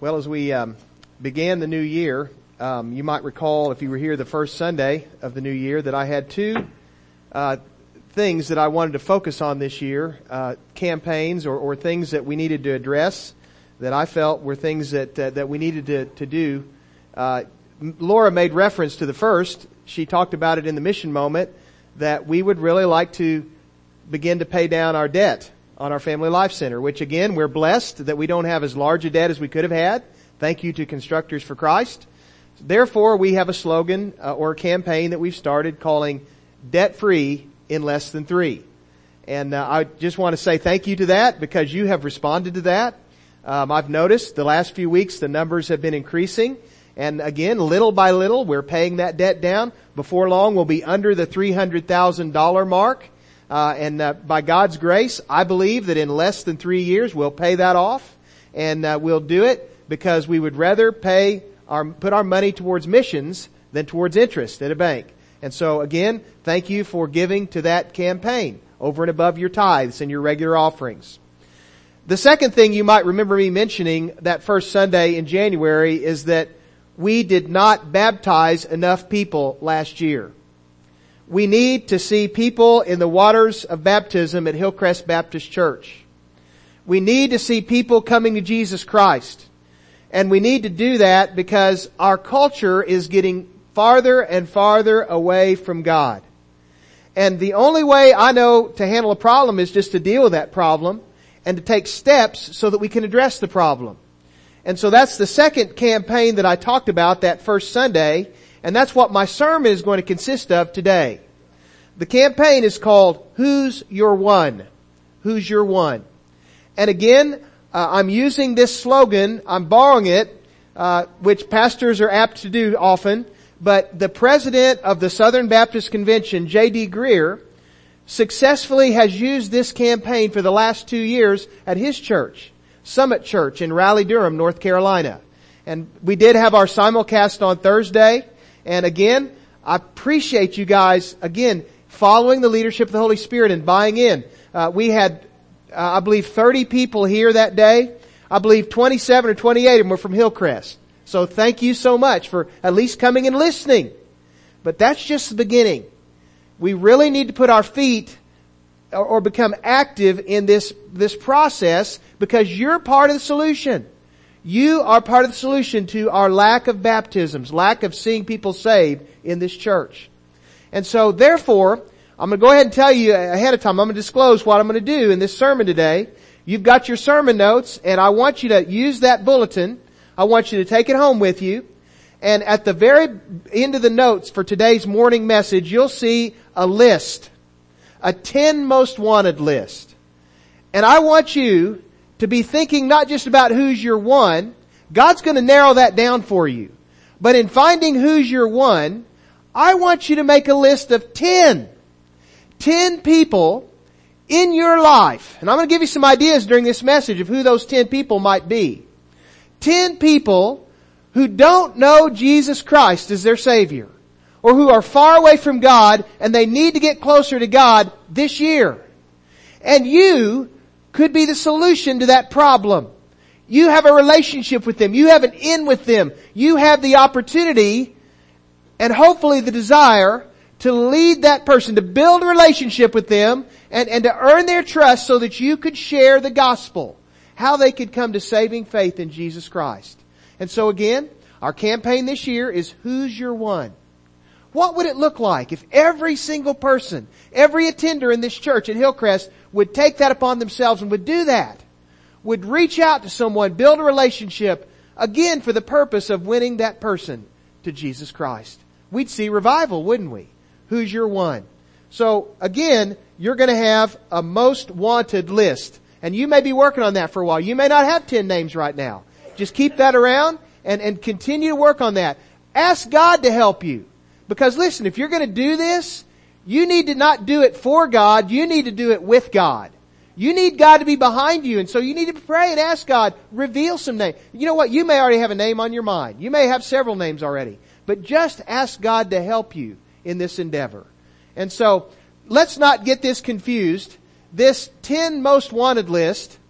Well, as we began the new year, you might recall, if you were here the first Sunday of the new year, that I had two things that I wanted to focus on this year, campaigns or things that we needed to address that I felt were things that we needed to do. Laura made reference to the first. She talked about it in the mission moment, that we would really like to begin to pay down our debt on our Family Life Center, which again, we're blessed that we don't have as large a debt as we could have had. Thank you to Constructors for Christ. Therefore, we have a slogan or a campaign that we've started calling Debt Free in Less Than 3. And I just want to say thank you to that because you have responded to that. I've noticed the last few weeks the numbers have been increasing. And again, little by little, we're paying that debt down. Before long, we'll be under the $300,000 mark. By God's grace, I believe that in less than 3 years, we'll pay that off. And we'll do it because we would rather put our money towards missions than towards interest at a bank. And so again, thank you for giving to that campaign over and above your tithes and your regular offerings. The second thing you might remember me mentioning that first Sunday in January is that we did not baptize enough people last year. We need to see people in the waters of baptism at Hillcrest Baptist Church. We need to see people coming to Jesus Christ. And we need to do that because our culture is getting farther and farther away from God. And the only way I know to handle a problem is just to deal with that problem and to take steps so that we can address the problem. And so that's the second campaign that I talked about that first Sunday, and that's what my sermon is going to consist of today. The campaign is called Who's Your One? Who's Your One? And again, I'm using this slogan, I'm borrowing it, which pastors are apt to do often, but the president of the Southern Baptist Convention, J.D. Greer, successfully has used this campaign for the last 2 years at his church, Summit Church in Raleigh-Durham, North Carolina. And we did have our simulcast on Thursday. And again, I appreciate you guys, again, following the leadership of the Holy Spirit and buying in. We had, I believe, 30 people here that day. I believe 27 or 28 of them were from Hillcrest. So thank you so much for at least coming and listening. But that's just the beginning. We really need to put our feet or become active in this process because you're part of the solution. You are part of the solution to our lack of baptisms, lack of seeing people saved in this church. And so therefore, I'm going to go ahead and tell you ahead of time, I'm going to disclose what I'm going to do in this sermon today. You've got your sermon notes and I want you to use that bulletin. I want you to take it home with you. And at the very end of the notes for today's morning message, you'll see a list. A 10 most wanted list. And I want you to be thinking not just about who's your one. God's going to narrow that down for you. But in finding who's your one, I want you to make a list of 10. 10 people in your life. And I'm going to give you some ideas during this message of who those 10 people might be. 10 people who don't know Jesus Christ as their Savior. Or who are far away from God and they need to get closer to God this year. And you could be the solution to that problem. You have a relationship with them. You have an in with them. You have the opportunity and hopefully the desire to lead that person, to build a relationship with them and to earn their trust so that you could share the gospel. How they could come to saving faith in Jesus Christ. And so again, our campaign this year is Who's Your One? What would it look like if every single person, every attender in this church at Hillcrest would take that upon themselves and would do that? Would reach out to someone, build a relationship, again for the purpose of winning that person to Jesus Christ. We'd see revival, wouldn't we? Who's your one? So again, you're going to have a most wanted list. And you may be working on that for a while. You may not have 10 names right now. Just keep that around and continue to work on that. Ask God to help you. Because listen, if you're going to do this, you need to not do it for God. You need to do it with God. You need God to be behind you. And so you need to pray and ask God, reveal some names. You know what? You may already have a name on your mind. You may have several names already. But just ask God to help you in this endeavor. And so let's not get this confused. This 10 most wanted list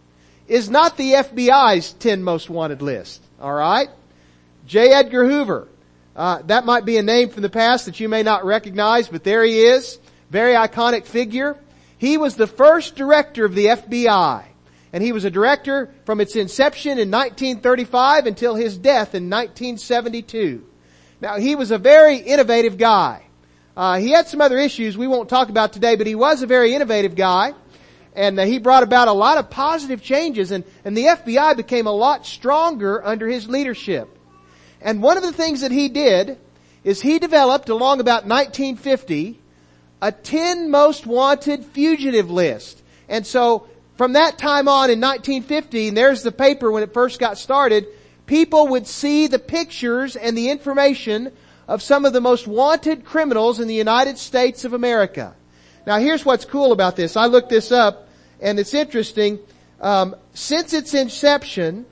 is not the FBI's 10 most wanted list. Alright? J. Edgar Hoover. That might be a name from the past that you may not recognize, but there he is. Very iconic figure. He was the first director of the FBI. And he was a director from its inception in 1935 until his death in 1972. Now, he was a very innovative guy. He had some other issues we won't talk about today, but he was a very innovative guy. And he brought about a lot of positive changes, and the FBI became a lot stronger under his leadership. And one of the things that he did is he developed, along about 1950, a 10 most wanted fugitive list. And so, from that time on in 1950, and there's the paper when it first got started, people would see the pictures and the information of some of the most wanted criminals in the United States of America. Now here's what's cool about this. I looked this up, and it's interesting. Since its inception,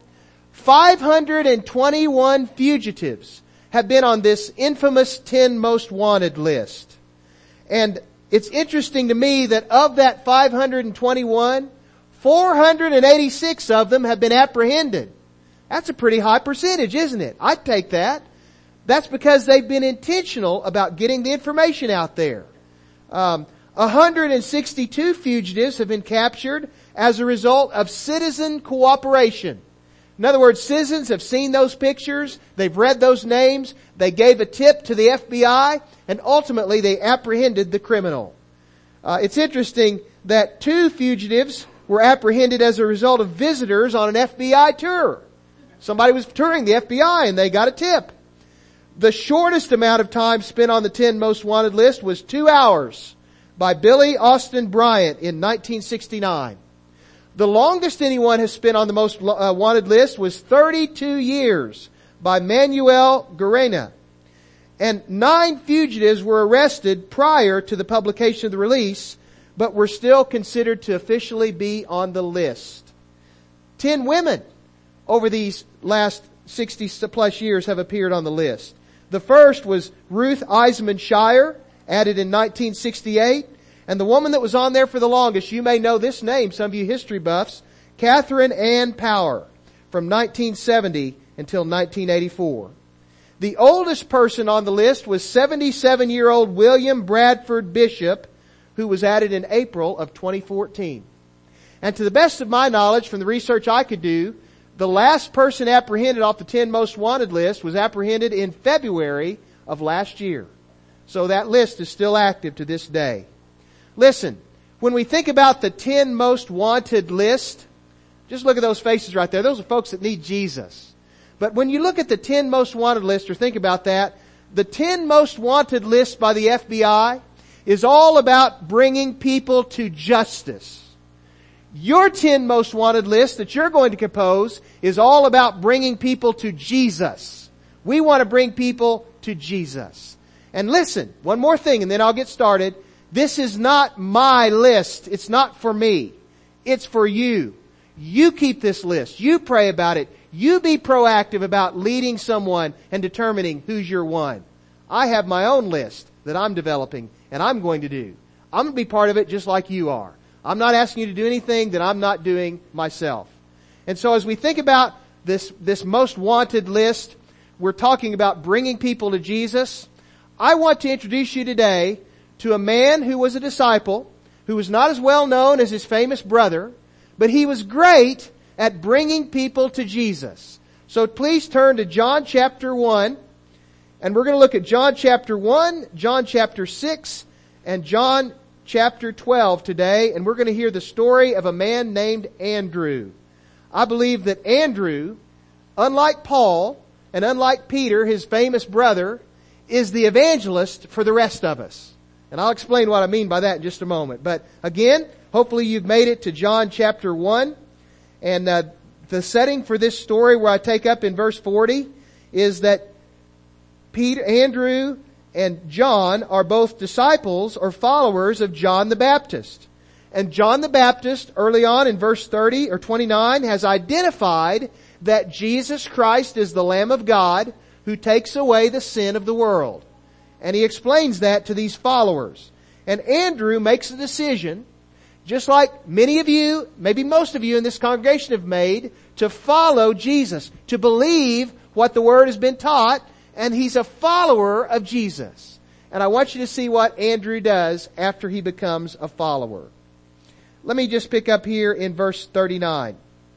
521 fugitives have been on this infamous 10 most wanted list. And it's interesting to me that of that 521, 486 of them have been apprehended. That's a pretty high percentage, isn't it? I'd take that. That's because they've been intentional about getting the information out there. 162 fugitives have been captured as a result of citizen cooperation. In other words, citizens have seen those pictures, they've read those names, they gave a tip to the FBI, and ultimately they apprehended the criminal. It's interesting that 2 fugitives were apprehended as a result of visitors on an FBI tour. Somebody was touring the FBI and they got a tip. The shortest amount of time spent on the 10 most wanted list was 2 hours by Billy Austin Bryant in 1969. The longest anyone has spent on the most wanted list was 32 years by Manuel Guarena. And 9 fugitives were arrested prior to the publication of the release, but were still considered to officially be on the list. 10 women over these last 60 plus years have appeared on the list. The first was Ruth Eisman Shire, added in 1968. And the woman that was on there for the longest, you may know this name, some of you history buffs, Catherine Ann Power, from 1970 until 1984. The oldest person on the list was 77-year-old William Bradford Bishop, who was added in April of 2014. And to the best of my knowledge, from the research I could do, the last person apprehended off the 10 most wanted list was apprehended in February of last year. So that list is still active to this day. Listen, when we think about the 10 most wanted list, just look at those faces right there. Those are folks that need Jesus. But when you look at the 10 most wanted list, or think about that, the 10 most wanted list by the FBI is all about bringing people to justice. Your 10 most wanted list that you're going to compose is all about bringing people to Jesus. We want to bring people to Jesus. And listen, one more thing and then I'll get started. This is not my list. It's not for me. It's for you. You keep this list. You pray about it. You be proactive about leading someone and determining who's your one. I have my own list that I'm developing and I'm going to do. I'm going to be part of it just like you are. I'm not asking you to do anything that I'm not doing myself. And so as we think about this most wanted list, we're talking about bringing people to Jesus. I want to introduce you today to a man who was a disciple, who was not as well known as his famous brother, but he was great at bringing people to Jesus. So please turn to John chapter 1, and we're going to look at John chapter 1, John chapter 6, and John chapter 12 today, and we're going to hear the story of a man named Andrew. I believe that Andrew, unlike Paul, and unlike Peter, his famous brother, is the evangelist for the rest of us. And I'll explain what I mean by that in just a moment. But again, hopefully you've made it to John chapter 1. And the setting for this story where I take up in verse 40 is that Andrew and John are both disciples or followers of John the Baptist. And John the Baptist, early on in verse 30 or 29, has identified that Jesus Christ is the Lamb of God who takes away the sin of the world. And he explains that to these followers. And Andrew makes a decision, just like many of you, maybe most of you in this congregation have made, to follow Jesus, to believe what the Word has been taught, and he's a follower of Jesus. And I want you to see what Andrew does after he becomes a follower. Let me just pick up here in verse 39.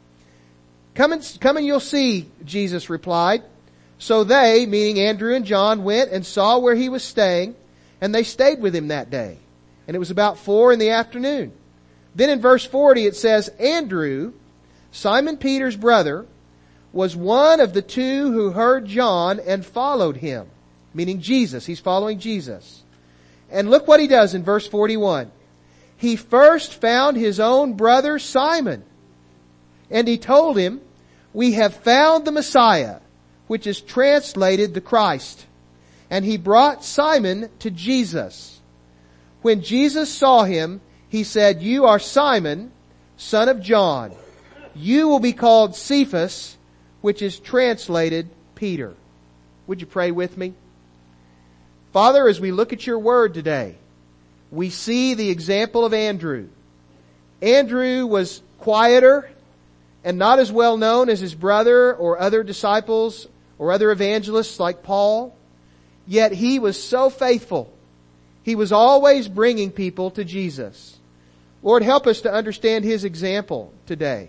Come and you'll see, Jesus replied. So they, meaning Andrew and John, went and saw where he was staying, and they stayed with him that day. And it was about 4 p.m. Then in verse 40 it says, Andrew, Simon Peter's brother, was one of the two who heard John and followed him. Meaning Jesus. He's following Jesus. And look what he does in verse 41. He first found his own brother Simon. And he told him, we have found the Messiah, which is translated the Christ. And he brought Simon to Jesus. When Jesus saw him, he said, you are Simon, son of John. You will be called Cephas, which is translated Peter. Would you pray with me? Father, as we look at your word today, we see the example of Andrew. Andrew was quieter and not as well known as his brother or other disciples or other evangelists like Paul. Yet he was so faithful. He was always bringing people to Jesus. Lord, help us to understand his example today.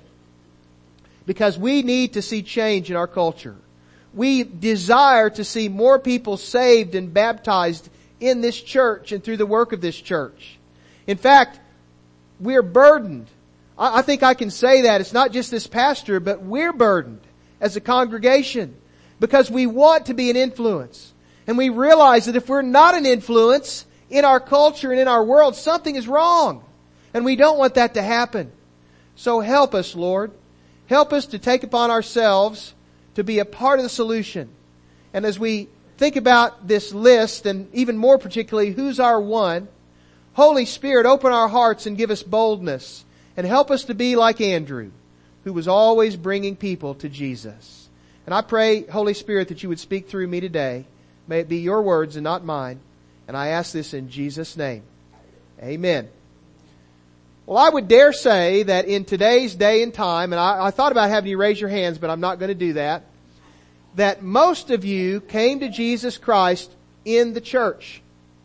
Because we need to see change in our culture. We desire to see more people saved and baptized in this church and through the work of this church. In fact, we're burdened. I think I can say that. It's not just this pastor, but we're burdened as a congregation because we want to be an influence. And we realize that if we're not an influence in our culture and in our world, something is wrong. And we don't want that to happen. So help us, Lord. Help us to take upon ourselves to be a part of the solution. And as we think about this list, and even more particularly, who's our one, Holy Spirit, open our hearts and give us boldness. And help us to be like Andrew, who was always bringing people to Jesus. And I pray, Holy Spirit, that you would speak through me today. May it be your words and not mine. And I ask this in Jesus' name. Amen. Well, I would dare say that in today's day and time, and I thought about having you raise your hands, but I'm not going to do that most of you came to Jesus Christ in the church.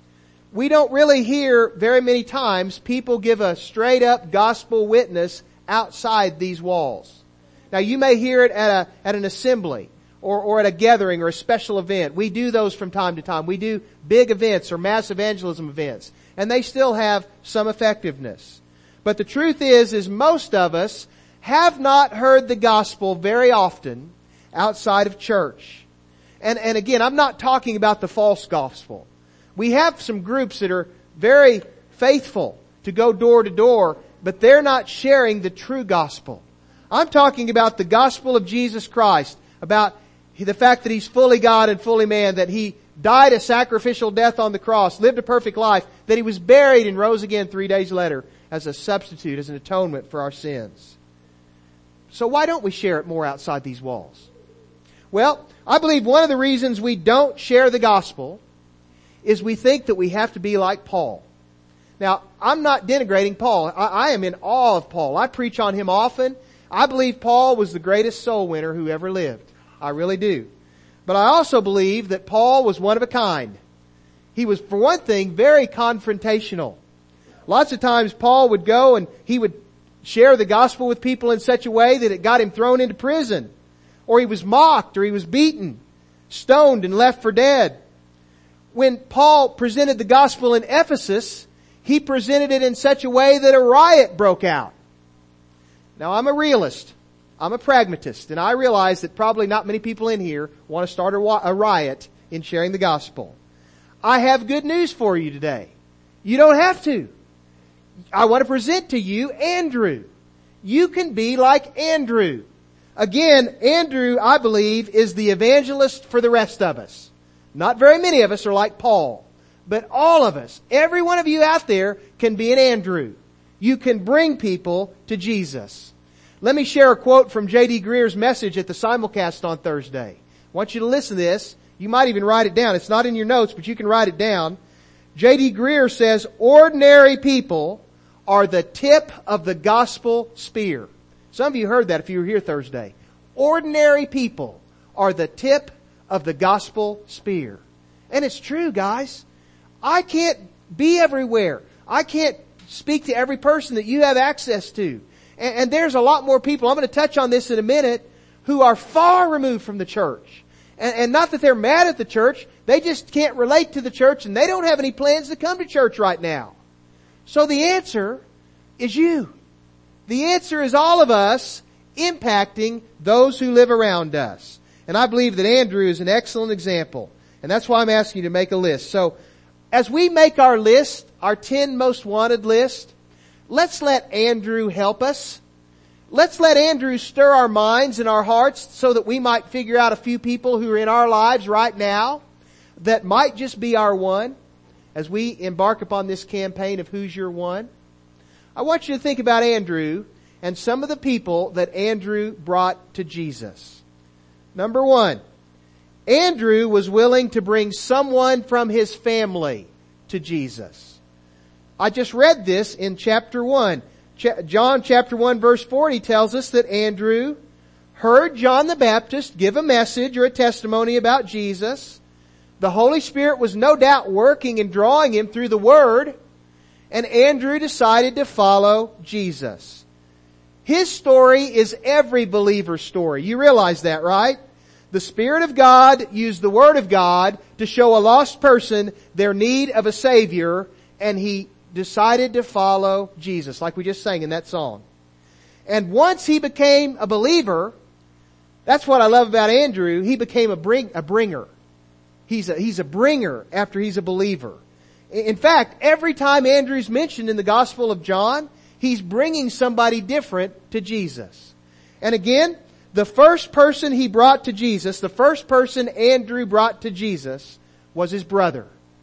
We don't really hear very many times people give a straight up gospel witness outside these walls. Now you may hear it at an assembly or at a gathering or a special event. We do those from time to time. We do big events or mass evangelism events, and they still have some effectiveness. But the truth is most of us have not heard the gospel very often outside of church. And again, I'm not talking about the false gospel. We have some groups that are very faithful to go door to door, but they're not sharing the true gospel. I'm talking about the gospel of Jesus Christ, about the fact that He's fully God and fully man, that He died a sacrificial death on the cross, lived a perfect life, that He was buried and rose again 3 days later as a substitute, as an atonement for our sins. So why don't we share it more outside these walls? Well, I believe one of the reasons we don't share the gospel is we think that we have to be like Paul. Now, I'm not denigrating Paul. I am in awe of Paul. I preach on him often. I believe Paul was the greatest soul winner who ever lived. I really do. But I also believe that Paul was one of a kind. He was, for one thing, very confrontational. Lots of times Paul would go and he would share the gospel with people in such a way that it got him thrown into prison. Or he was mocked, or he was beaten, stoned, and left for dead. When Paul presented the gospel in Ephesus, he presented it in such a way that a riot broke out. Now, I'm a realist. I'm a pragmatist. And I realize that probably not many people in here want to start a riot in sharing the gospel. I have good news for you today. You don't have to. I want to present to you Andrew. You can be like Andrew. Again, Andrew, I believe, is the evangelist for the rest of us. Not very many of us are like Paul, but all of us, every one of you out there can be an Andrew. You can bring people to Jesus. Let me share a quote from J.D. Greer's message at the simulcast on Thursday. I want you to listen to this. You might even write it down. It's not in your notes, but you can write it down. J.D. Greer says, ordinary people are the tip of the gospel spear. Some of you heard that if you were here Thursday. Ordinary people are the tip of the gospel spear. And it's true, guys. I can't be everywhere. I can't speak to every person that you have access to. And there's a lot more people, I'm going to touch on this in a minute, who are far removed from the church. And not that they're mad at the church, they just can't relate to the church and they don't have any plans to come to church right now. So the answer is you. The answer is all of us impacting those who live around us. And I believe that Andrew is an excellent example. And that's why I'm asking you to make a list. So, as we make our list, our 10 most wanted list, let's let Andrew help us. Let's let Andrew stir our minds and our hearts so that we might figure out a few people who are in our lives right now that might just be our one as we embark upon this campaign of Who's Your One. I want you to think about Andrew and some of the people that Andrew brought to Jesus. Number one, Andrew was willing to bring someone from his family to Jesus. I just read this in chapter 1. John chapter 1 verse 40 tells us that Andrew heard John the Baptist give a message or a testimony about Jesus. The Holy Spirit was no doubt working and drawing him through the Word. And Andrew decided to follow Jesus. His story is every believer's story. You realize that, right? The Spirit of God used the Word of God to show a lost person their need of a Savior, and he decided to follow Jesus, like we just sang in that song. And once he became a believer, that's what I love about Andrew, he became a bringer. He's a bringer after he's a believer. In fact, every time Andrew's mentioned in the Gospel of John, he's bringing somebody different to Jesus. And again, the first person he brought to Jesus, the first person Andrew brought to Jesus was his brother.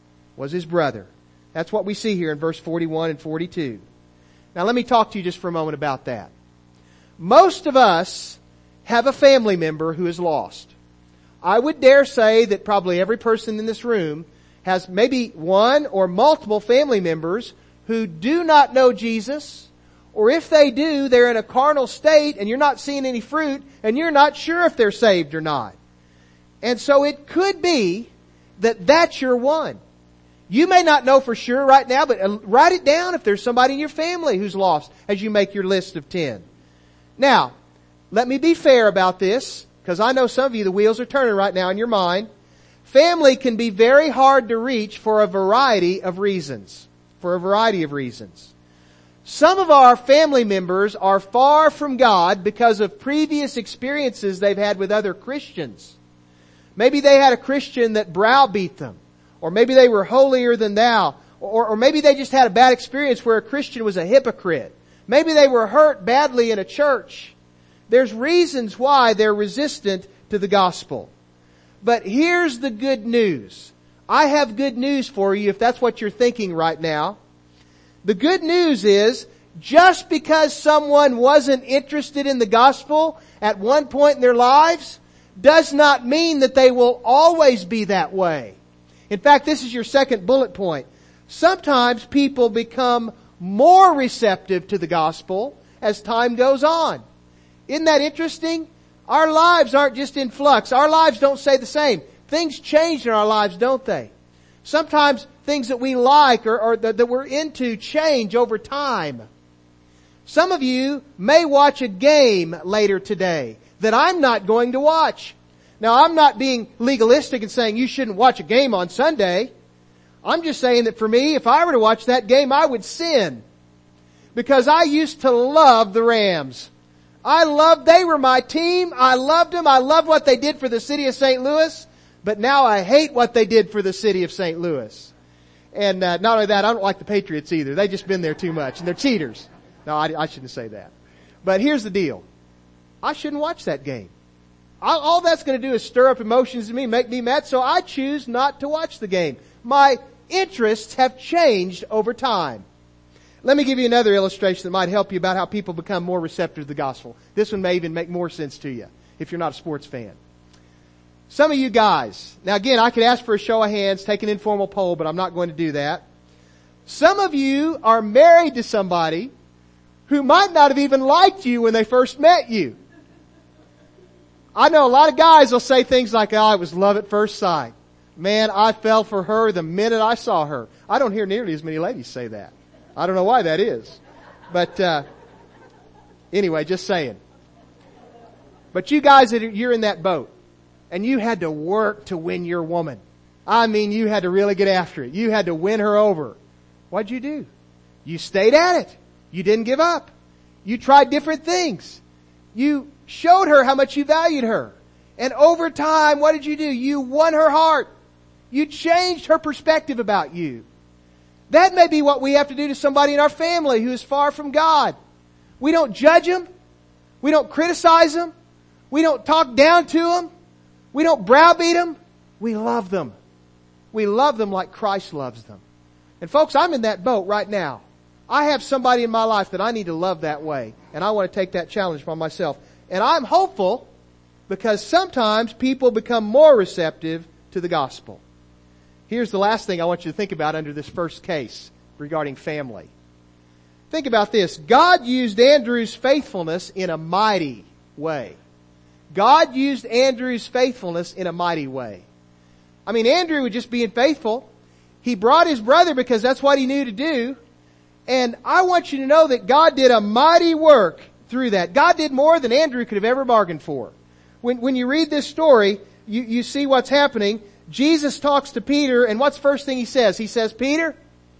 That's what we see here in verse 41 and 42. Now let me talk to you just for a moment about that. Most of us have a family member who is lost. I would dare say that probably every person in this room has maybe one or multiple family members who do not know Jesus, or if they do, they're in a carnal state and you're not seeing any fruit and you're not sure if they're saved or not. And so it could be that that's your one. You may not know for sure right now, but write it down if there's somebody in your family who's lost as you make your list of 10. Now, let me be fair about this, because I know some of you, the wheels are turning right now in your mind. Family can be very hard to reach for a variety of reasons. Some of our family members are far from God because of previous experiences they've had with other Christians. Maybe they had a Christian that browbeat them. Or maybe they were holier than thou. Or maybe they just had a bad experience where a Christian was a hypocrite. Maybe they were hurt badly in a church. There's reasons why they're resistant to the gospel. But here's the good news. I have good news for you if that's what you're thinking right now. The good news is, just because someone wasn't interested in the gospel at one point in their lives, does not mean that they will always be that way. In fact, this is your second bullet point. Sometimes people become more receptive to the gospel as time goes on. Isn't that interesting? Our lives aren't just in flux. Our lives don't stay the same. Things change in our lives, don't they? Sometimes things that we like or that we're into change over time. Some of you may watch a game later today that I'm not going to watch. Now, I'm not being legalistic and saying you shouldn't watch a game on Sunday. I'm just saying that for me, if I were to watch that game, I would sin. Because I used to love the Rams. They were my team. I loved them. I loved what they did for the city of St. Louis. But now I hate what they did for the city of St. Louis. And not only that, I don't like the Patriots either. They've just been there too much. And they're cheaters. No, I shouldn't say that. But here's the deal. I shouldn't watch that game. All that's going to do is stir up emotions in me, make me mad. So I choose not to watch the game. My interests have changed over time. Let me give you another illustration that might help you about how people become more receptive to the gospel. This one may even make more sense to you if you're not a sports fan. Some of you guys, now again, I could ask for a show of hands, take an informal poll, but I'm not going to do that. Some of you are married to somebody who might not have even liked you when they first met you. I know a lot of guys will say things like, oh, it was love at first sight. Man, I fell for her the minute I saw her. I don't hear nearly as many ladies say that. I don't know why that is. But anyway, just saying. But you guys, you're in that boat. And you had to work to win your woman. I mean, you had to really get after it. You had to win her over. What'd you do? You stayed at it. You didn't give up. You tried different things. You showed her how much you valued her. And over time, what did you do? You won her heart. You changed her perspective about you. That may be what we have to do to somebody in our family who is far from God. We don't judge them. We don't criticize them. We don't talk down to them. We don't browbeat them. We love them. We love them like Christ loves them. And folks, I'm in that boat right now. I have somebody in my life that I need to love that way. And I want to take that challenge for myself. And I'm hopeful because sometimes people become more receptive to the gospel. Here's the last thing I want you to think about under this first case regarding family. Think about this. God used Andrew's faithfulness in a mighty way. God used Andrew's faithfulness in a mighty way. I mean, Andrew was just being faithful. He brought his brother because that's what he knew to do. And I want you to know that God did a mighty work through that. God did more than Andrew could have ever bargained for. When you read this story, you see what's happening. Jesus talks to Peter, and what's the first thing he says? He says, Peter,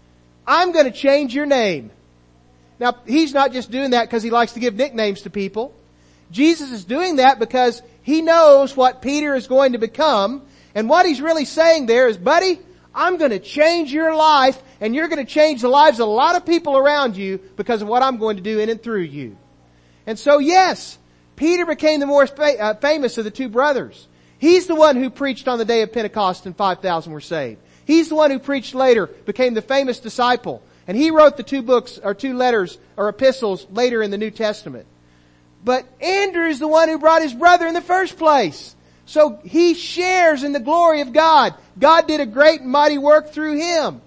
I'm going to change your name. Now, he's not just doing that because he likes to give nicknames to people. Jesus is doing that because he knows what Peter is going to become. And what he's really saying there is, buddy, I'm going to change your life, and you're going to change the lives of a lot of people around you because of what I'm going to do in and through you. And so, yes, Peter became the more famous of the two brothers. He's the one who preached on the day of Pentecost and 5,000 were saved. He's the one who preached later, became the famous disciple. And he wrote the two books, or two letters, or epistles later in the New Testament. But Andrew is the one who brought his brother in the first place. So he shares in the glory of God. God did a great and mighty work through him.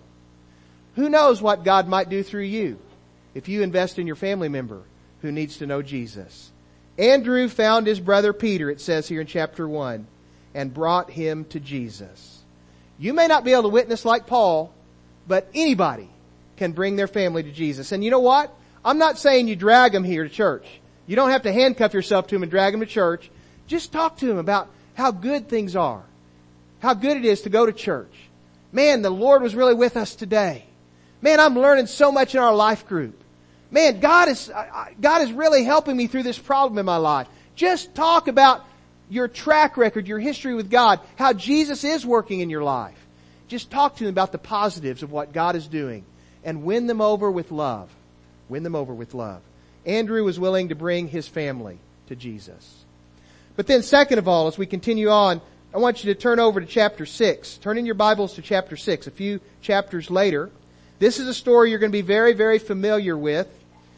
Who knows what God might do through you if you invest in your family member who needs to know Jesus. Andrew found his brother Peter, it says here in chapter 1, and brought him to Jesus. You may not be able to witness like Paul, but anybody can bring their family to Jesus. And you know what? I'm not saying you drag them here to church. You don't have to handcuff yourself to them and drag them to church. Just talk to them about how good things are. How good it is to go to church. Man, the Lord was really with us today. Man, I'm learning so much in our life group. Man, God is really helping me through this problem in my life. Just talk about your track record, your history with God, how Jesus is working in your life. Just talk to them about the positives of what God is doing and win them over with love. Win them over with love. Andrew was willing to bring his family to Jesus. But then second of all, as we continue on, I want you to turn over to chapter 6. Turn in your Bibles to chapter 6, a few chapters later. This is a story you're going to be very, very familiar with.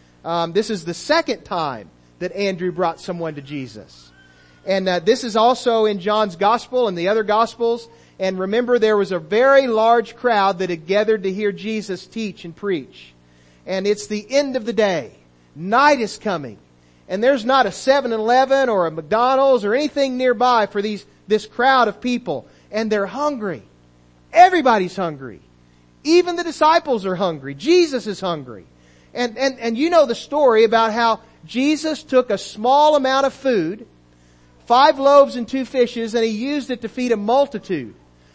This is the second time that Andrew brought someone to Jesus. And this is also in John's Gospel and the other Gospels. And remember, there was a very large crowd that had gathered to hear Jesus teach and preach. And it's the end of the day. Night is coming. And there's not a 7-Eleven or a McDonald's or anything nearby for this crowd of people. And they're hungry. Everybody's hungry. Even the disciples are hungry. Jesus is hungry. And you know the story about how Jesus took a small amount of food, 5 loaves and 2 fishes, and he used it to feed a multitude.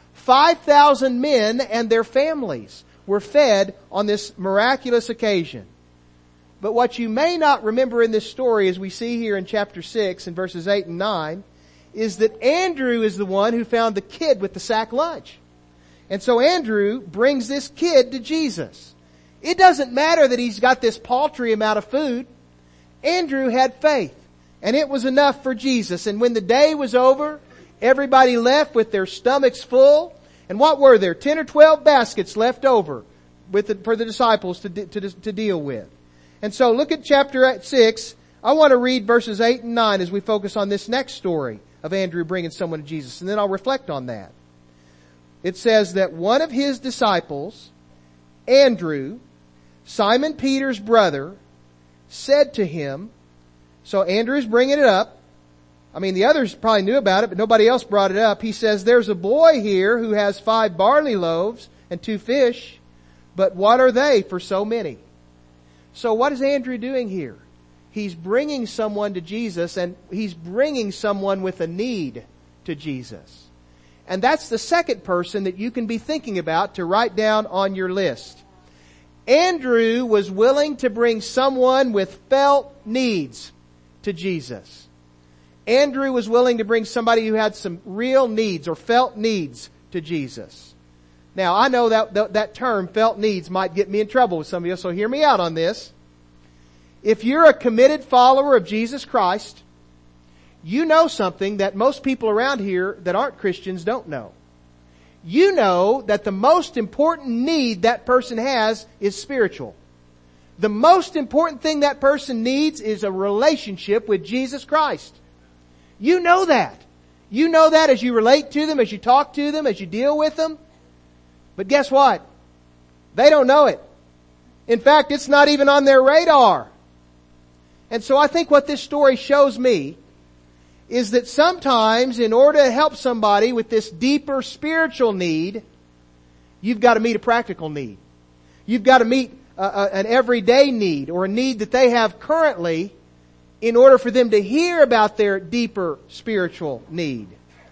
5,000 men and their families were fed on this miraculous occasion. But what you may not remember in this story, as we see here in chapter 6 and verses 8 and 9, is that Andrew is the one who found the kid with the sack lunch. And so Andrew brings this kid to Jesus. It doesn't matter that he's got this paltry amount of food. Andrew had faith, and it was enough for Jesus. And when the day was over, everybody left with their stomachs full. And what were there? 10 or 12 baskets left over for the disciples to deal with. And so look at chapter 6. I want to read verses 8 and 9 as we focus on this next story of Andrew bringing someone to Jesus. And then I'll reflect on that. It says that one of his disciples Andrew, Simon Peter's brother, said to him," so Andrew's bringing it up. I mean, the others probably knew about it, but nobody else brought it up. He says, "There's a boy here who has 5 barley loaves and 2 fish, but what are they for so many?" So what is Andrew doing here? He's bringing someone to Jesus, and he's bringing someone with a need to Jesus. And that's the second person that you can be thinking about to write down on your list. Andrew was willing to bring someone with felt needs to Jesus. Andrew was willing to bring somebody who had some real needs or felt needs to Jesus. Now, I know that term, felt needs, might get me in trouble with some of you, so hear me out on this. If you're a committed follower of Jesus Christ, you know something that most people around here that aren't Christians don't know. You know that the most important need that person has is spiritual. The most important thing that person needs is a relationship with Jesus Christ. You know that. You know that as you relate to them, as you talk to them, as you deal with them. But guess what? They don't know it. In fact, it's not even on their radar. And so I think what this story shows me is that sometimes in order to help somebody with this deeper spiritual need, you've got to meet a practical need. You've got to meet an everyday need or a need that they have currently in order for them to hear about their deeper spiritual need.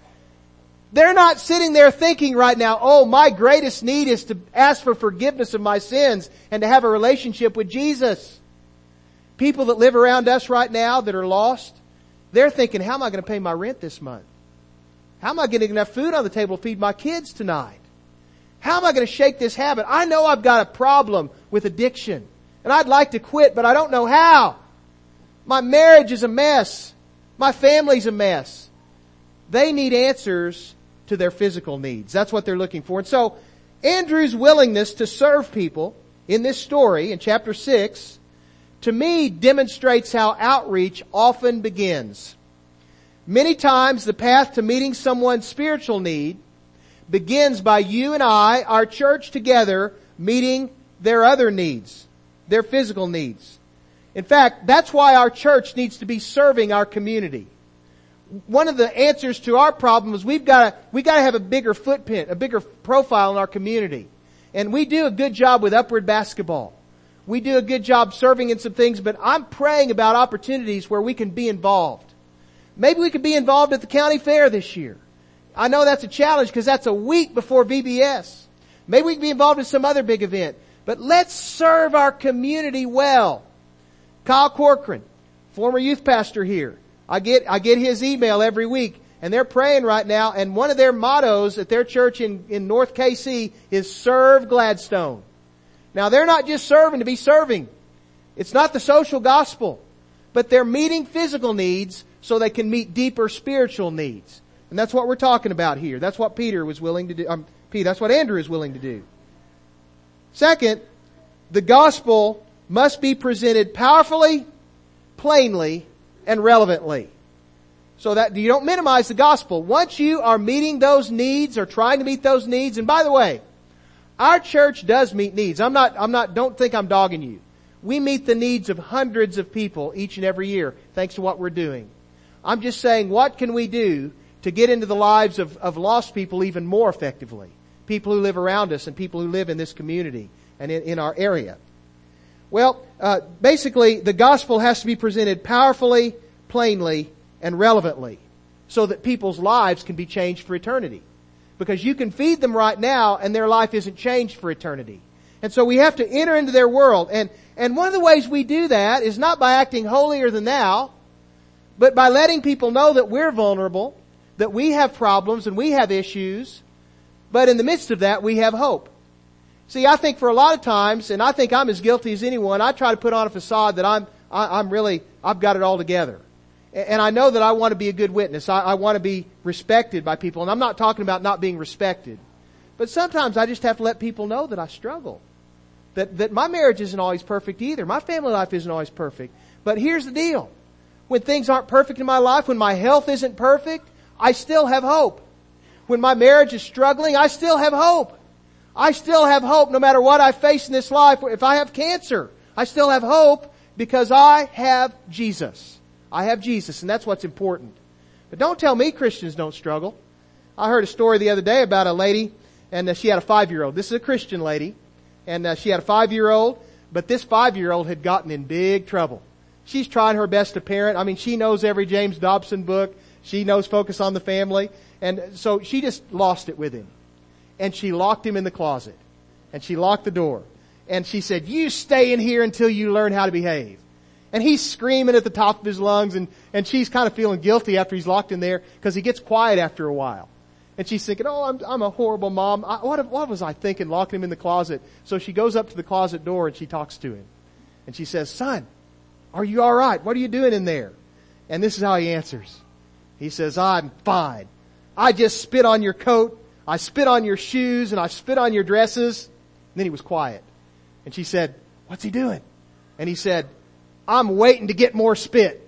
They're not sitting there thinking right now, "Oh, my greatest need is to ask for forgiveness of my sins and to have a relationship with Jesus." People that live around us right now that are lost, they're thinking, "How am I going to pay my rent this month? How am I getting enough food on the table to feed my kids tonight? How am I going to shake this habit? I know I've got a problem with addiction and I'd like to quit, but I don't know how. My marriage is a mess. My family's a mess." They need answers to their physical needs. That's what they're looking for. And so Andrew's willingness to serve people in this story in chapter 6, to me, demonstrates how outreach often begins. Many times the path to meeting someone's spiritual need begins by you and I, our church together, meeting their other needs, their physical needs. In fact, that's why our church needs to be serving our community. One of the answers to our problem is we've got to have a bigger footprint, a bigger profile in our community. And we do a good job with Upward Basketball. We do a good job serving in some things, but I'm praying about opportunities where we can be involved. Maybe we could be involved at the county fair this year. I know that's a challenge because that's a week before VBS. Maybe we can be involved in some other big event. But let's serve our community well. Kyle Corcoran, former youth pastor here. I get his email every week, and they're praying right now, and one of their mottos at their church in North KC is Serve Gladstone. Now they're not just serving to be serving. It's not the social gospel, but they're meeting physical needs so they can meet deeper spiritual needs. And that's what we're talking about here. That's what Peter was willing to do. That's what Andrew is willing to do. Second, the gospel must be presented powerfully, plainly, and relevantly. So that you don't minimize the gospel. Once you are meeting those needs or trying to meet those needs, and by the way, our church does meet needs. Don't think I'm dogging you. We meet the needs of hundreds of people each and every year, thanks to what we're doing. I'm just saying, what can we do to get into the lives of lost people even more effectively? People who live around us and people who live in this community and in our area. Well, basically, the gospel has to be presented powerfully, plainly, and relevantly so that people's lives can be changed for eternity. Because you can feed them right now and their life isn't changed for eternity. And so we have to enter into their world. And one of the ways we do that is not by acting holier than thou, but by letting people know that we're vulnerable, that we have problems and we have issues, but in the midst of that we have hope. See, I think for a lot of times, and I think I'm as guilty as anyone, I try to put on a facade that I've got it all together. And I know that I want to be a good witness. I want to be respected by people. And I'm not talking about not being respected. But sometimes I just have to let people know that I struggle. That my marriage isn't always perfect either. My family life isn't always perfect. But here's the deal. When things aren't perfect in my life, when my health isn't perfect, I still have hope. When my marriage is struggling, I still have hope. I still have hope no matter what I face in this life. If I have cancer, I still have hope because I have Jesus. I have Jesus, and that's what's important. But don't tell me Christians don't struggle. I heard a story the other day about a lady, and she had a 5-year-old. This is a Christian lady, and she had a 5-year-old, but this 5-year-old had gotten in big trouble. She's trying her best to parent. I mean, she knows every James Dobson book. She knows Focus on the Family. And so she just lost it with him. And she locked him in the closet. And she locked the door. And she said, you stay in here until you learn how to behave. And he's screaming at the top of his lungs, and she's kind of feeling guilty after he's locked in there because he gets quiet after a while. And she's thinking, oh, I'm a horrible mom. What was I thinking, locking him in the closet? So she goes up to the closet door and she talks to him. And she says, son, are you all right? What are you doing in there? And this is how he answers. He says, I'm fine. I just spit on your coat, I spit on your shoes, and I spit on your dresses. And then he was quiet. And she said, what's he doing? And he said, I'm waiting to get more spit.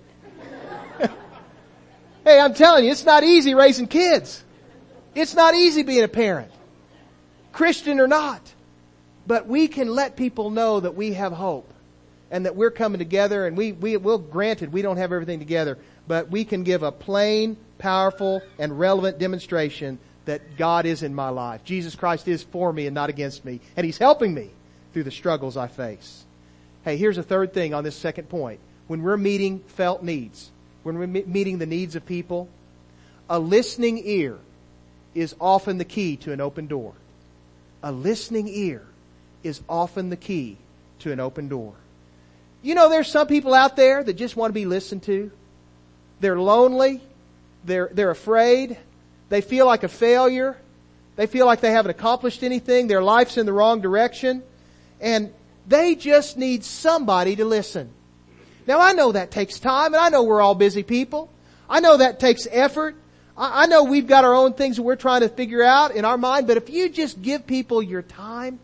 Hey, I'm telling you, it's not easy raising kids. It's not easy being a parent, Christian or not. But we can let people know that we have hope and that we're coming together, and we'll granted we don't have everything together, but we can give a plain, powerful, and relevant demonstration that God is in my life. Jesus Christ is for me and not against me, and He's helping me through the struggles I face. Hey, here's a third thing on this second point. When we're meeting felt needs, when we're meeting the needs of people, a listening ear is often the key to an open door. A listening ear is often the key to an open door. You know, there's some people out there that just want to be listened to. They're lonely. They're afraid. They feel like a failure. They feel like they haven't accomplished anything. Their life's in the wrong direction. And they just need somebody to listen. Now, I know that takes time, and I know we're all busy people. I know that takes effort. I know we've got our own things that we're trying to figure out in our mind, but if you just give people your time,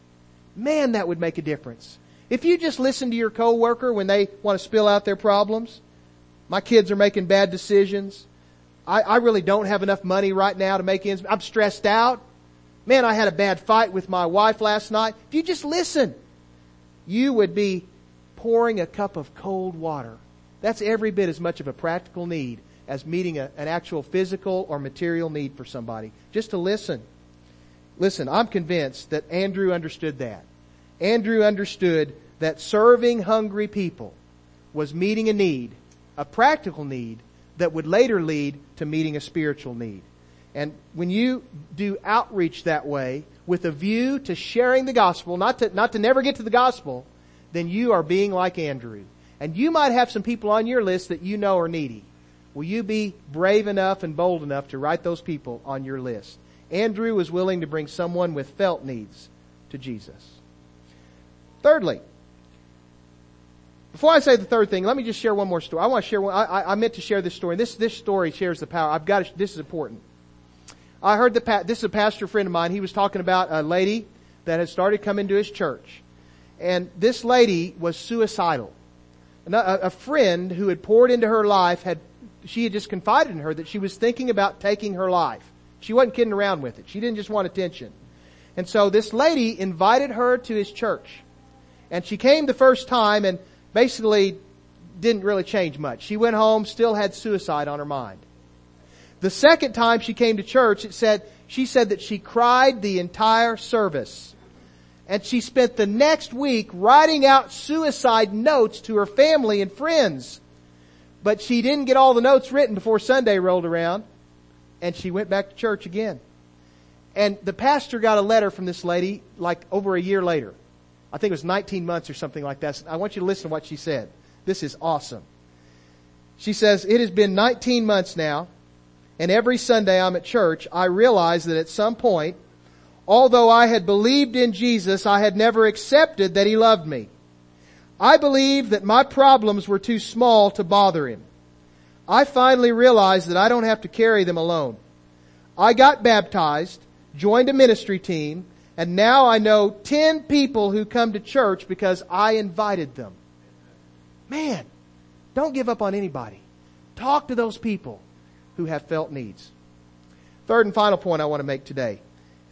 man, that would make a difference. If you just listen to your coworker when they want to spill out their problems, my kids are making bad decisions. I really don't have enough money right now to make ends. I'm stressed out. Man, I had a bad fight with my wife last night. If you just listen, you would be pouring a cup of cold water. That's every bit as much of a practical need as meeting an actual physical or material need for somebody. Just to listen. Listen, I'm convinced that Andrew understood that. Andrew understood that serving hungry people was meeting a need, a practical need, that would later lead to meeting a spiritual need. And when you do outreach that way, with a view to sharing the gospel, not to never get to the gospel, then you are being like Andrew. And you might have some people on your list that you know are needy. Will you be brave enough and bold enough to write those people on your list? Andrew was willing to bring someone with felt needs to Jesus. Thirdly, before I say the third thing, let me just share one more story. I want to share one. I meant to share this story. This story shares the power. This is important. I heard this is a pastor friend of mine. He was talking about a lady that had started coming to his church. And this lady was suicidal. A friend who had poured into her life she had just confided in her that she was thinking about taking her life. She wasn't kidding around with it. She didn't just want attention. And so this lady invited her to his church. And she came the first time and basically didn't really change much. She went home, still had suicide on her mind. The second time she came to church, she said that she cried the entire service. And she spent the next week writing out suicide notes to her family and friends. But she didn't get all the notes written before Sunday rolled around. And she went back to church again. And the pastor got a letter from this lady like over a year later. I think it was 19 months or something like that. I want you to listen to what she said. This is awesome. She says, it has been 19 months now, and every Sunday I'm at church, I realize that at some point, although I had believed in Jesus, I had never accepted that He loved me. I believed that my problems were too small to bother Him. I finally realized that I don't have to carry them alone. I got baptized, joined a ministry team, and now I know 10 people who come to church because I invited them. Man, don't give up on anybody. Talk to those people who have felt needs. Third and final point I want to make today.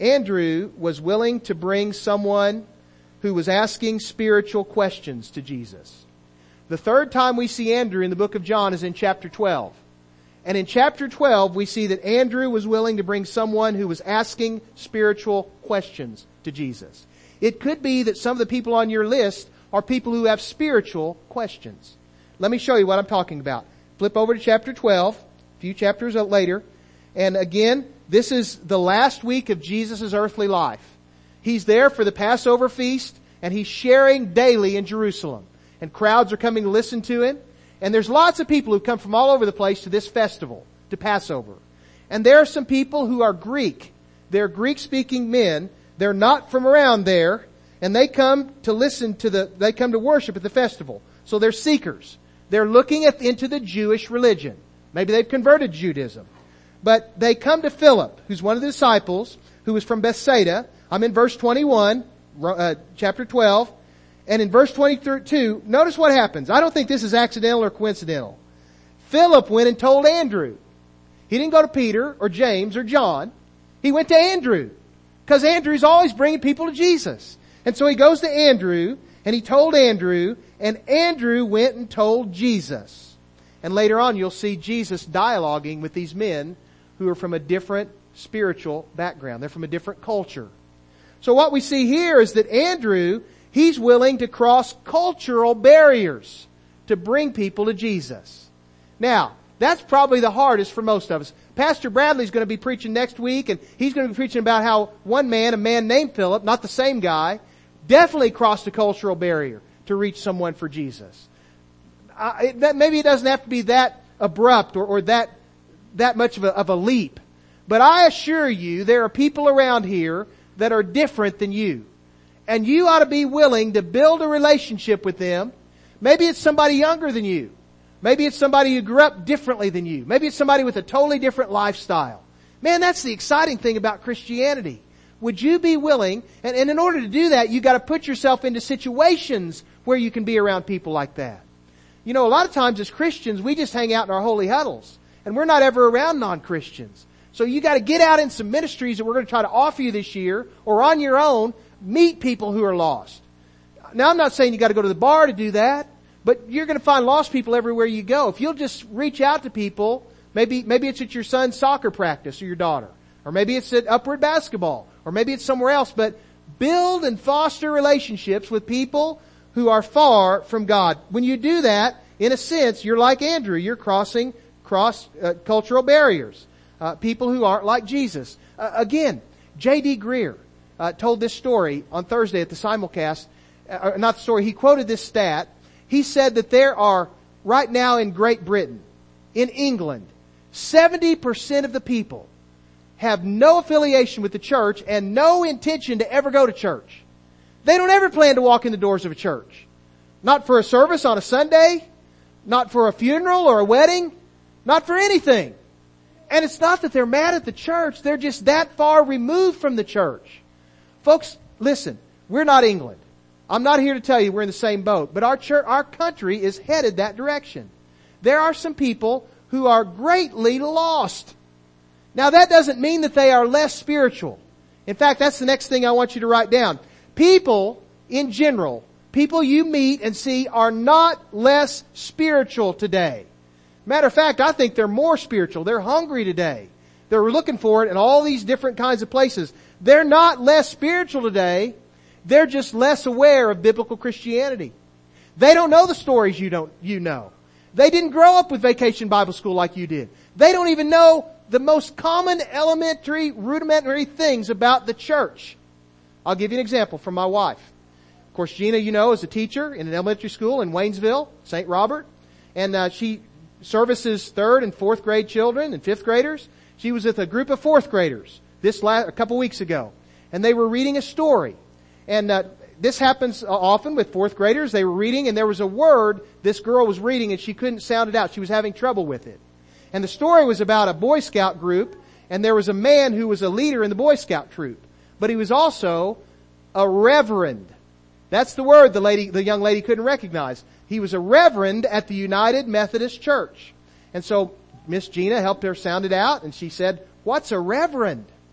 Andrew was willing to bring someone who was asking spiritual questions to Jesus. The third time we see Andrew in the book of John is in chapter 12. And in chapter 12, we see that Andrew was willing to bring someone who was asking spiritual questions to Jesus. It could be that some of the people on your list are people who have spiritual questions. Let me show you what I'm talking about. Flip over to chapter 12, a few chapters later. And again, this is the last week of Jesus' earthly life. He's there for the Passover feast, and he's sharing daily in Jerusalem. And crowds are coming to listen to him. And there's lots of people who come from all over the place to this festival, to Passover. And there are some people who are Greek. They're Greek-speaking men. They're not from around there. And they come to they come to worship at the festival. So they're seekers. They're looking into the Jewish religion. Maybe they've converted Judaism. But they come to Philip, who's one of the disciples, who was from Bethsaida. I'm in verse 21, chapter 12. And in verse 22, notice what happens. I don't think this is accidental or coincidental. Philip went and told Andrew. He didn't go to Peter or James or John. He went to Andrew. Because Andrew's always bringing people to Jesus. And so he goes to Andrew, and he told Andrew, and Andrew went and told Jesus. And later on you'll see Jesus dialoguing with these men who are from a different spiritual background. They're from a different culture. So what we see here is that Andrew, he's willing to cross cultural barriers to bring people to Jesus. Now, that's probably the hardest for most of us. Pastor Bradley's going to be preaching next week, and he's going to be preaching about how one man, a man named Philip, not the same guy, definitely crossed a cultural barrier to reach someone for Jesus. Maybe it doesn't have to be that abrupt or that much of a leap. But I assure you, there are people around here that are different than you. And you ought to be willing to build a relationship with them. Maybe it's somebody younger than you. Maybe it's somebody who grew up differently than you. Maybe it's somebody with a totally different lifestyle. Man, that's the exciting thing about Christianity. Would you be willing, and in order to do that, you've got to put yourself into situations where you can be around people like that. You know, a lot of times as Christians, we just hang out in our holy huddles, and we're not ever around non-Christians. So you got to get out in some ministries that we're going to try to offer you this year, or on your own, meet people who are lost. Now, I'm not saying you got to go to the bar to do that, but you're going to find lost people everywhere you go. If you'll just reach out to people, maybe it's at your son's soccer practice or your daughter, or maybe it's at Upward Basketball, or maybe it's somewhere else, but build and foster relationships with people who are far from God. When you do that, in a sense, you're like Andrew. You're crossing cultural barriers. People who aren't like Jesus. Again, J.D. Greer told this story on Thursday at the simulcast. Not the story, he quoted this stat. He said that there are, right now in Great Britain, in England, 70% of the people have no affiliation with the church and no intention to ever go to church. They don't ever plan to walk in the doors of a church. Not for a service on a Sunday, not for a funeral or a wedding, not for anything. And it's not that they're mad at the church, they're just that far removed from the church. Folks, listen, we're not England. I'm not here to tell you we're in the same boat, but our country is headed that direction. There are some people who are greatly lost. Now that doesn't mean that they are less spiritual. In fact, that's the next thing I want you to write down. People, in general, people you meet and see are not less spiritual today. Matter of fact, I think they're more spiritual. They're hungry today. They're looking for it in all these different kinds of places. They're not less spiritual today. They're just less aware of biblical Christianity. They don't know the stories you know. They didn't grow up with Vacation Bible School like you did. They don't even know the most common rudimentary things about the church. I'll give you an example from my wife. Of course, Gina, you know, is a teacher in an elementary school in Waynesville, St. Robert. And she services 3rd and 4th grade children and 5th graders. She was with a group of 4th graders a couple weeks ago. And they were reading a story. And this happens often with 4th graders. They were reading and there was a word this girl was reading and she couldn't sound it out. She was having trouble with it. And the story was about a Boy Scout group, and there was a man who was a leader in the Boy Scout troop. But he was also a reverend. That's the word the young lady couldn't recognize. He was a reverend at the United Methodist Church. And so Miss Gina helped her sound it out, and she said, "What's a reverend?"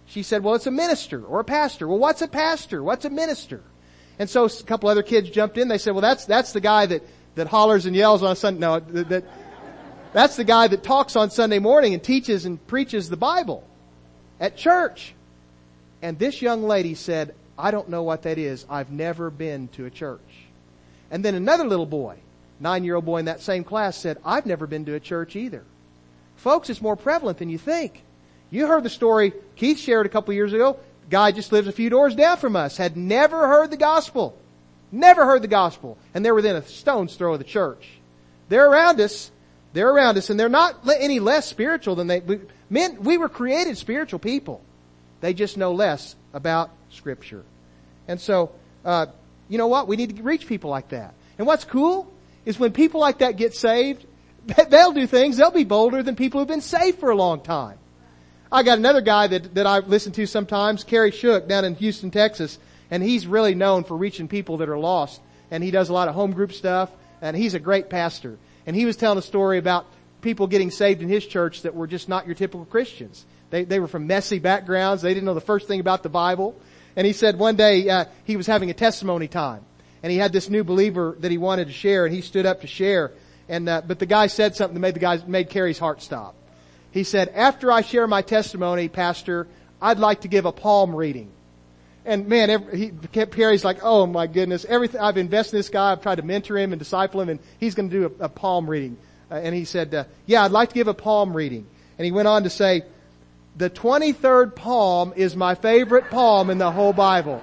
She said, well, it's a minister or a pastor. Well, what's a pastor? What's a minister? And so a couple other kids jumped in. They said, well, that's the guy that hollers and yells on Sunday. No, that's the guy that talks on Sunday morning and teaches and preaches the Bible at church. And this young lady said, I don't know what that is. I've never been to a church. And then another little boy, 9-year-old boy in that same class, said, I've never been to a church either. Folks, it's more prevalent than you think. You heard the story Keith shared a couple years ago. Guy just lives a few doors down from us, had never heard the gospel. Never heard the gospel. And they're within a stone's throw of the church. They're around us. They're around us, and they're not any less spiritual than we were created spiritual people. They just know less about Scripture. And so, you know what? We need to reach people like that. And what's cool is when people like that get saved, they'll do things, they'll be bolder than people who've been saved for a long time. I got another guy that I listen to sometimes, Kerry Shook, down in Houston, Texas, and he's really known for reaching people that are lost. And he does a lot of home group stuff, and he's a great pastor. And he was telling a story about people getting saved in his church that were just not your typical Christians. They were from messy backgrounds. They didn't know the first thing about the Bible. And he said one day he was having a testimony time, and he had this new believer that he wanted to share, and he stood up to share. And but the guy said something that made Kerry's heart stop. He said, after I share my testimony, Pastor, I'd like to give a palm reading. And man, Kerry's like, oh my goodness, everything, I've invested in this guy, I've tried to mentor him and disciple him, and he's going to do a palm reading. And he said, yeah, I'd like to give a palm reading. And he went on to say, the 23rd palm is my favorite palm in the whole Bible.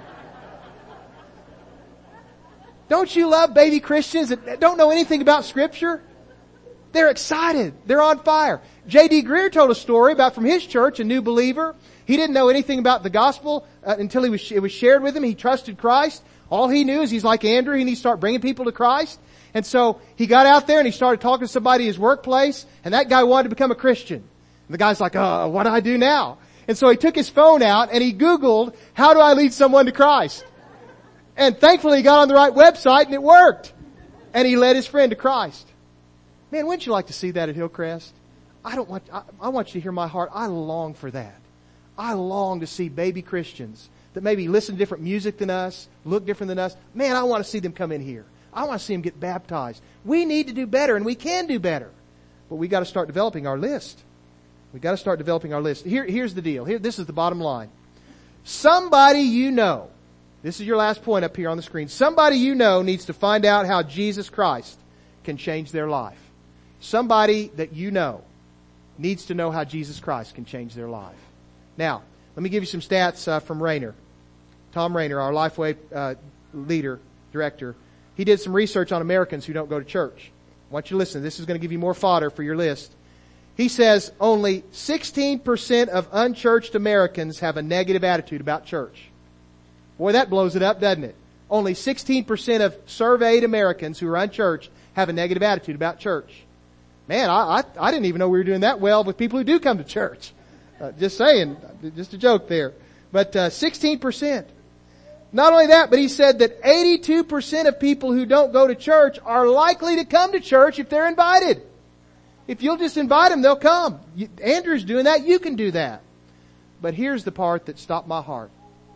Don't you love baby Christians that don't know anything about Scripture? They're excited. They're on fire. J.D. Greer told a story about from his church, a new believer. He didn't know anything about the gospel until it was shared with him. He trusted Christ. All he knew is he's like Andrew. He needs to start bringing people to Christ. And so he got out there and he started talking to somebody at his workplace, and that guy wanted to become a Christian. And the guy's like, what do I do now? And so he took his phone out and he Googled, how do I lead someone to Christ? And thankfully he got on the right website and it worked. And he led his friend to Christ. Man, wouldn't you like to see that at Hillcrest? I want you to hear my heart. I long for that. I long to see baby Christians that maybe listen to different music than us, look different than us. Man, I want to see them come in here. I want to see them get baptized. We need to do better, and we can do better. But we got to start developing our list. We got to start developing our list. Here's the deal. This is the bottom line. Somebody you know, this is your last point up here on the screen. Somebody you know needs to find out how Jesus Christ can change their life. Somebody that you know needs to know how Jesus Christ can change their life. Now, let me give you some stats from Rayner. Tom Rayner, our Lifeway leader, director. He did some research on Americans who don't go to church. I want you to listen. This is going to give you more fodder for your list. He says only 16% of unchurched Americans have a negative attitude about church. Boy, that blows it up, doesn't it? Only 16% of surveyed Americans who are unchurched have a negative attitude about church. Man, I didn't even know we were doing that well with people who do come to church. Just saying, just a joke there. But 16%. Not only that, but he said that 82% of people who don't go to church are likely to come to church if they're invited. If you'll just invite them, they'll come. Andrew's doing that, you can do that. But here's the part that stopped my heart.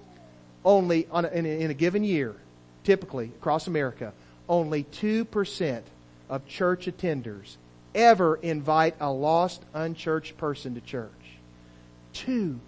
Only in a given year, typically across America, only 2% of church attenders ever invite a lost, unchurched person to church. 2%.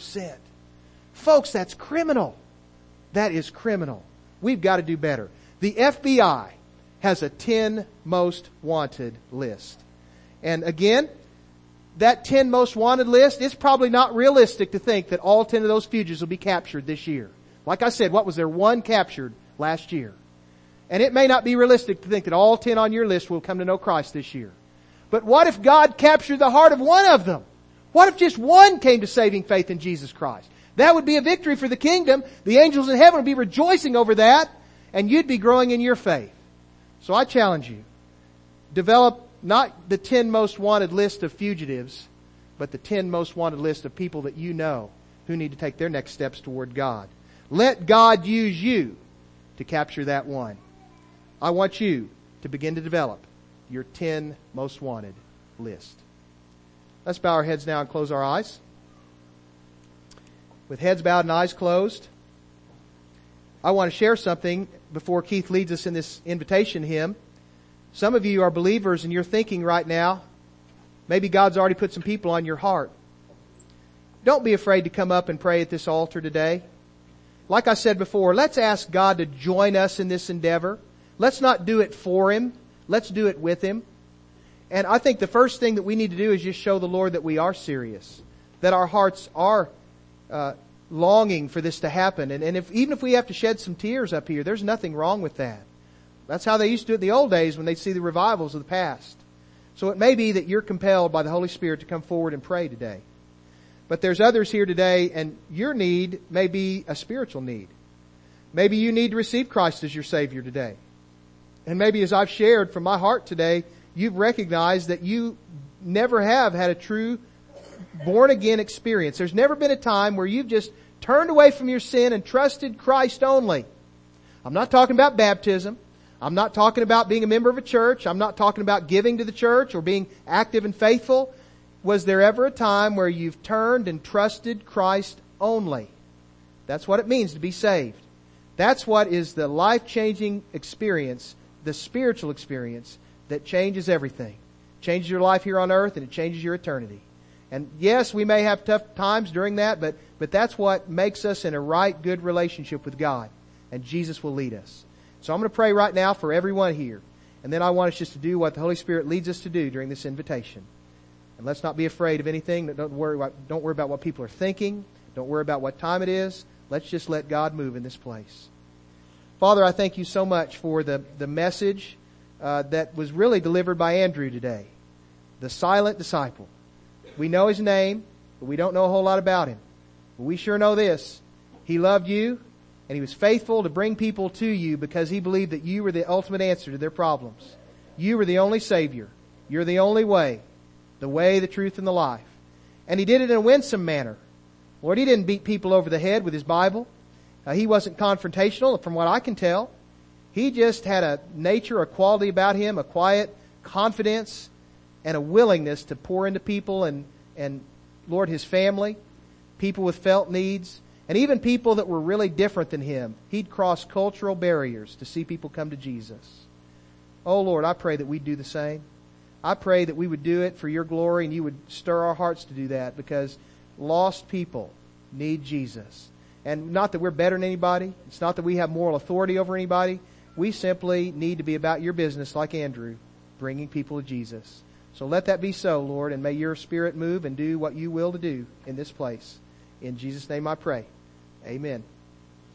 Folks, that's criminal. That is criminal. We've got to do better. The FBI has a 10 most wanted list. And again, that 10 most wanted list, it's probably not realistic to think that all 10 of those fugitives will be captured this year. Like I said, what was there? 1 captured last year. And it may not be realistic to think that all 10 on your list will come to know Christ this year. But what if God captured the heart of one of them? What if just one came to saving faith in Jesus Christ? That would be a victory for the kingdom. The angels in heaven would be rejoicing over that, and you'd be growing in your faith. So I challenge you. Develop not the 10 most wanted list of fugitives, but the 10 most wanted list of people that you know who need to take their next steps toward God. Let God use you to capture that one. I want you to begin to develop your 10 most wanted list. Let's bow our heads now and close our eyes. with heads bowed and eyes closed, I want to share something before Keith leads us in this invitation hymn. Some of you are believers and you're thinking right now, maybe God's already put some people on your heart. Don't be afraid to come up and pray at this altar today. Like I said before, let's ask God to join us in this endeavor. Let's not do it for Him. Let's do it with Him. And I think the first thing that we need to do is just show the Lord that we are serious, that our hearts are longing for this to happen. And even if we have to shed some tears up here, there's nothing wrong with that. That's how they used to do it in the old days when they'd see the revivals of the past. So it may be that you're compelled by the Holy Spirit to come forward and pray today. But there's others here today, and your need may be a spiritual need. Maybe you need to receive Christ as your Savior today. And maybe as I've shared from my heart today, you've recognized that you never have had a true born-again experience. There's never been a time where you've just turned away from your sin and trusted Christ only. I'm not talking about baptism. I'm not talking about being a member of a church. I'm not talking about giving to the church or being active and faithful. Was there ever a time where you've turned and trusted Christ only? That's what it means to be saved. That's what is the life-changing experience, the spiritual experience that changes everything. Changes your life here on earth and it changes your eternity. And yes, we may have tough times during that, but that's what makes us in a right, good relationship with God. And Jesus will lead us. So I'm going to pray right now for everyone here. And then I want us just to do what the Holy Spirit leads us to do during this invitation. And let's not be afraid of anything. Don't worry about what people are thinking. Don't worry about what time it is. Let's just let God move in this place. Father, I thank you so much for the message that was really delivered by Andrew today. The silent disciple. We know his name, but we don't know a whole lot about him. But we sure know this. He loved you, and he was faithful to bring people to you because he believed that you were the ultimate answer to their problems. You were the only Savior. You're the only way. The way, the truth, and the life. And he did it in a winsome manner. Lord, he didn't beat people over the head with his Bible. He wasn't confrontational, from what I can tell. He just had a nature, a quality about him, a quiet confidence, and a willingness to pour into people and Lord, his family, people with felt needs, and even people that were really different than him. He'd cross cultural barriers to see people come to Jesus. Oh Lord, I pray that we'd do the same. I pray that we would do it for your glory and you would stir our hearts to do that because lost people need Jesus. And not that we're better than anybody. It's not that we have moral authority over anybody. We simply need to be about your business like Andrew, bringing people to Jesus. So let that be so, Lord, and may your Spirit move and do what you will to do in this place. In Jesus' name I pray. Amen.